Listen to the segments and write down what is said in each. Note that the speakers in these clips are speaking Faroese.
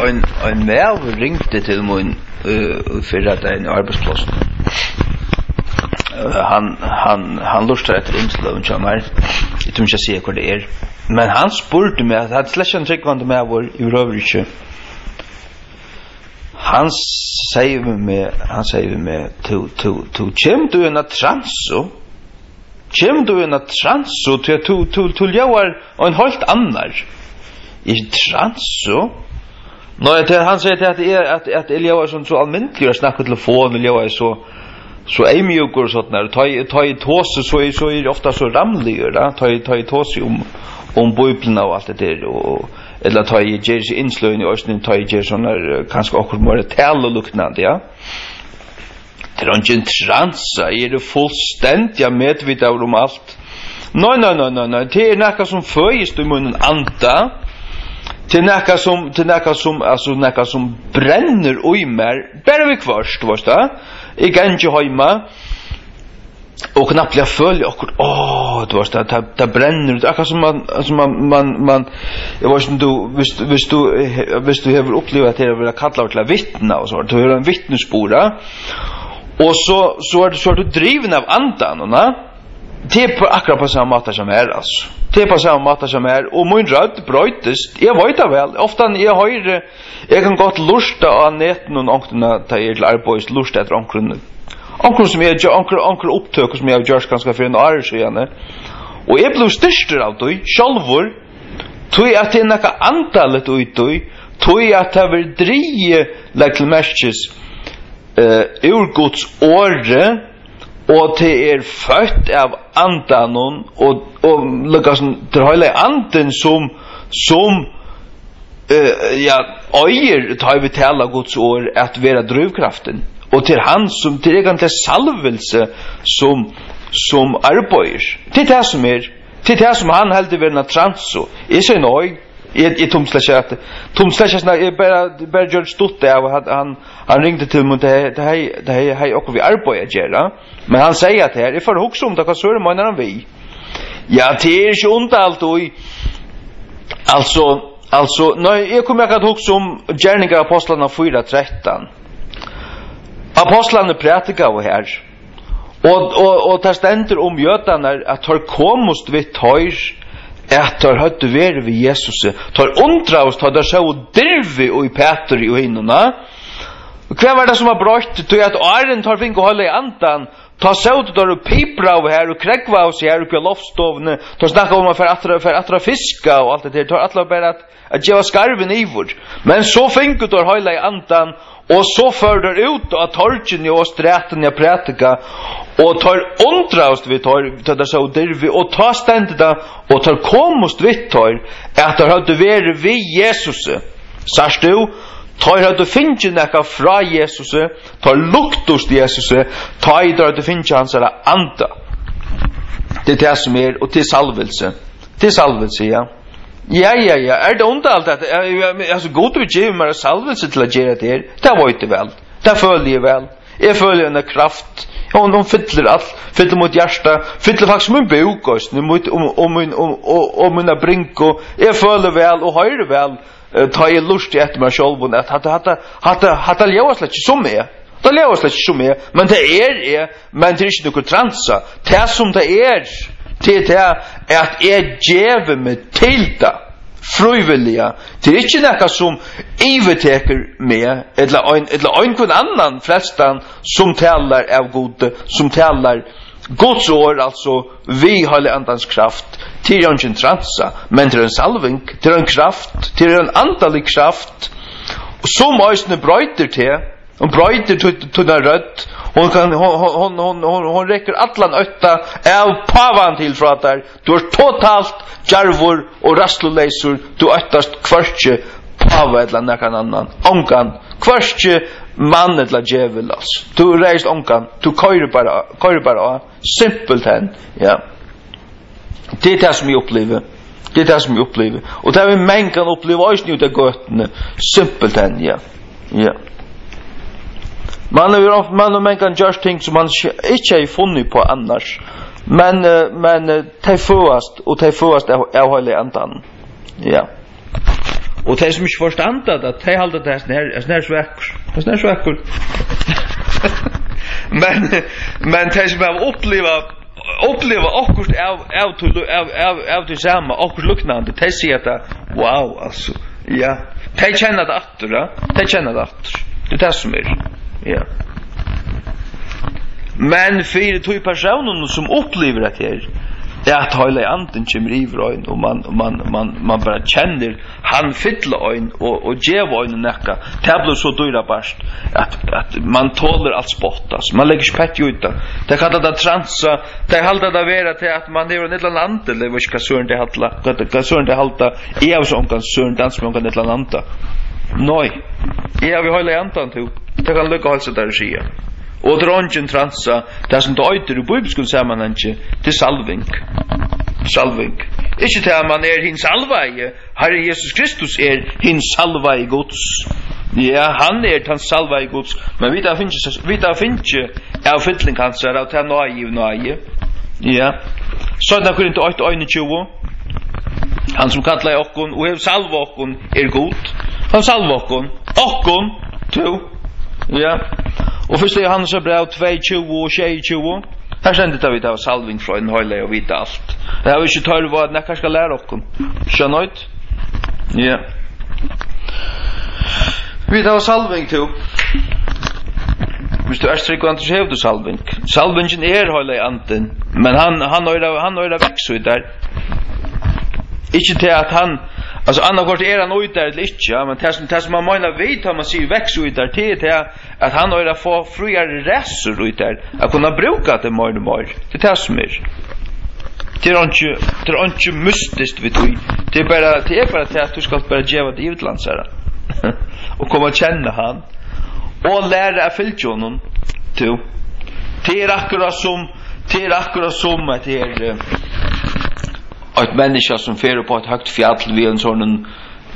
en väv ringte till min för att en arbetsplats. Han lustar efter inslöven som är. Jag tror inte jag ser vad det är. Men han spurte mig att han släckade tryckvande med vår i Rövrike. Han säger med kem du en transo? Kem du en transo till jag var en helt annan. I transo? Han säger att Elia var så allmäntlig att snacka telefon, Elia var så mjukor och sånt där. Ta i tåse så är det ofta så ramliga. Ta i tåse om Bibeln och allt det där och eller ta i Jesu inslöjning i östning, ta i Jesu sådana kanske också mer tal och luknande, ja. Det är inte en transa, är det fullständiga medvita om allt. Nej, det är näka som föjst i munnen anta. Det är näka som bränner i mer. Bara vi kvarst, varst det? Jag kan inte hemma. Och knappt jag följer och du varst det bränner ut akkurat som man jag vet inte visst du har upplevt det att kalla till vittna och så du har en vittnesbörd och så är du driven av andan va det är på akkurat på samma sätt som är alltså det är på samma sätt som är och min röd brötest jag vet det väl ofta jag kan gott lusta av näten och ankna ta till arbets lust efter ankron Onkel som jag onkel upptök som jag görs ganska för en år sedan. Och jag blev störst av det självor. Tog att det näka antalet ut tog att det vill dreje like messages ur Guds ord och det är fött av andan och lukas det hela anden som öjer tar vi tala Guds ord att vara drivkraften. Och till han som till egentligen salvelse som arbetar. Till det som han hade varit transo. Är så nöjd i tomslächat. Tomslächat är bara George Stutte av han ringde till mig det här och vi arbetar göra. Men han säger att det här är för också om det kan så man när vi. Ja, det är ju ont allt och alltså nej jag kommer att också om gärningar apostlarna 4:13. Apostlarna predikar här. Och det ständer om jötarna att har komust vid tøyr att har hött ver vid Jesus. Tar undrast har det så dirvi och i Peter och hinnorna. Kvar var det som har brøtt till att Aron tar fink och hålla i andan. Ta så då du pipra av här och kräkva oss här uppe i loftstovne. Ta snacka om för att fiska och allt det där. Tar alla bara att ge skarven ivor. Men så fink du har hålla i andan. Och så förder ut att torchen och sträten jag predika och tar undrast vi tar det så där vi och tar ständigt och tar komust vi tar att det hade varit vi Jesus. Sars du tar hade finche näka fra Jesus tar luktost Jesus tar det hade finche hans anta. Det är det som är och till salvelse ja. Ja, är det ont allt att alltså god att ge mig salvelse till att göra det. Det var inte väl. Det följer väl. Jag följer en kraft. Och de fyller mot hjärta, fyller faktiskt min bok nu mot om mina brinko. Jag följer väl och hör väl. Ta i lust efter mig själv att hata leva släck som är. Det leva släck som är, men det är men det är inte något transa. Det som det är till det att ger med till det frivilliga. Det är inte något som övertäcker med eller en annan flestan som talar av god som talar Guds ord alltså vi har andans kraft till en transa men till en salving till en kraft till en antalig kraft som måste bröter till och bröter till den rött. Hon räcker allan ötta av pavan till för att där du är totalt jarvor och rastlösor du öttast kvartje pava eller någon annan onkan kvartje man eller djävul alltså du reist onkan du kör bara simpelt än ja det är det som jag upplever och det är man kan uppleva oss nu det gott simpelt än ja Man kan göra ting som man inte har funnit på annars. Men det först och det först är hålla andan. Ja. Och det som inte förstår att det håller det är sväckor. Men det som jag uppleva akkurat av det samma akkurat luktande det ser att wow alltså ja det känner det åter det är det som är ja men för två personer som upplever det här att hela anden kommer i vrøyn och man bara känner han fyller ögon och ger ögon näcka det blir så dyra bast att man tåler allt spottas man lägger spett ut det kan det transa det håller det vara till att man är i ett land eller vad ska sören det hålla är av sån kan sören dans med kan ett land nej är vi hela antan till det kan lucka alltså där ske och dronjen transa det som det öter i bibelskol sammanhang till salving inte till att man är hin salvaje Herre Jesus Kristus är hin salvaje Guds ja han är han salvaje Guds men vi där finns är fyllning kan så att han nej ja så där kunde inte 8:21 han som kallar okon och salva okon är god han salva okon to ja och först är han så bra 2:20 och 6:20 här sände det vi av salving från hela och vita allt det har vi inte tagit vad när kanske lära oss så nöjt ja vi tar salving till visst du är strikt att du har salvingen är hela anten men han har växt ut där inte till att han alltså annars är han ut där lite ja men det som man menar vet har man ser växa ut där till att han har få friare resor ut där att kunna bruka det mer det är som är det är inte mystiskt vet du det är bara till att du ska bara ge vad utlandsare och komma och känna han och lära att följa honom till det är akkurat som att det är ett människa som fer på ett högt fjäll vid en sån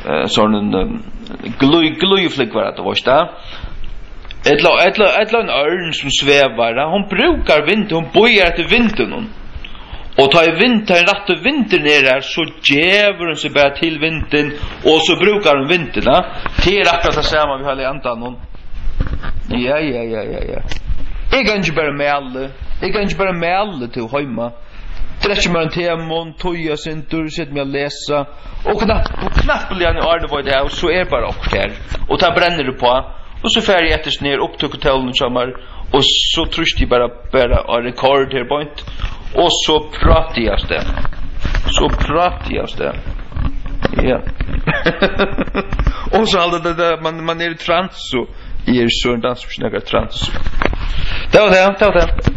glöjflick var det var det ett en örn som svävar hon brukar vind hon bojar till vinden och tar vind tar rätt vinter ner så jäver hon sig bara till vinden och så brukar hon vinterna till akkurat det samma vi har i antan ja jag kan inte bara med alla till hemma Träcker man temon, toja sin tur, sitter med att läsa och knappeligen är det vad det är och så är det bara också här och ta bränner det på och så färger jag etters ner upp till hotellen sommar och så tröst jag bara av rekord här på inte och så pratar jag det ja och så allt det där man är i trans så är så en dans som snägar trans det var det